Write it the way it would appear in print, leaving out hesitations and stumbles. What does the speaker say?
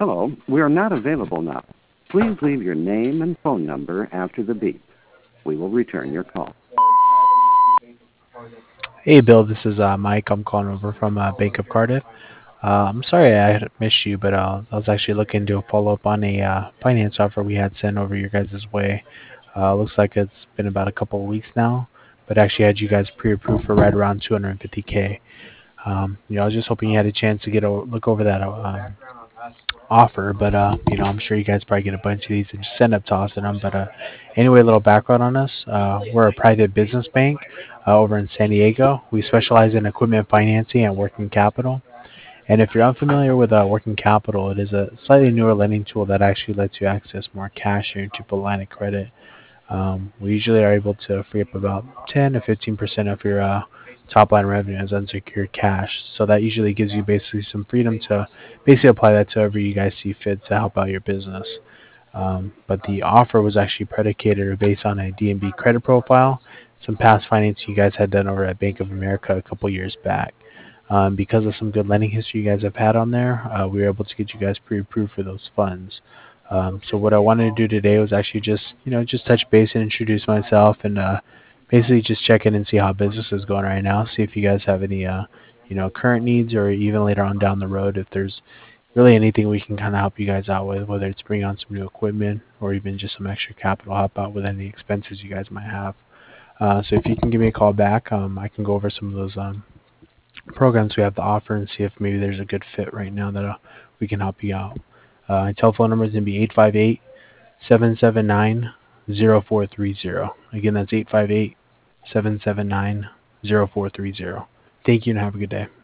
Hello, we are not available now. Please leave your name and phone number after the beep. We will return your call. Hey Bill, this is Mike. I'm calling over from Bank of Cardiff. I'm sorry I had missed you, but I was actually looking to follow up on a finance offer we had sent over your guys' way. Looks like it's been about a couple of weeks now, but actually had you guys pre-approved for right around 250K. I was just hoping you had a chance to get a look over that offer, but I'm sure you guys probably get a bunch of these and just end up tossing them. But anyway, a little background on us: we're a private business bank over in San Diego. We specialize in equipment financing and working capital. And if you're unfamiliar with working capital, it is a slightly newer lending tool that actually lets you access more cash in your line of credit. We usually are able to free up about 10 to 15% of your top line revenue as unsecured cash. So that usually gives you basically some freedom to basically apply that to wherever you guys see fit to help out your business. But the offer was actually predicated or based on a DNB credit profile, some past financing you guys had done over at Bank of America a couple years back. Because of some good lending history you guys have had on there, we were able to get you guys pre-approved for those funds. So what I wanted to do today was actually just touch base and introduce myself and basically just check in and see how business is going right now. See if you guys have any current needs, or even later on down the road if there's really anything we can kind of help you guys out with, whether it's bringing on some new equipment or even just some extra capital help out with any expenses you guys might have. So if you can give me a call back, I can go over some of those programs we have to offer and see if maybe there's a good fit right now that we can help you out. My telephone number is going to be 858-779-0430. Again, that's 858-779-0430. Thank you and have a good day.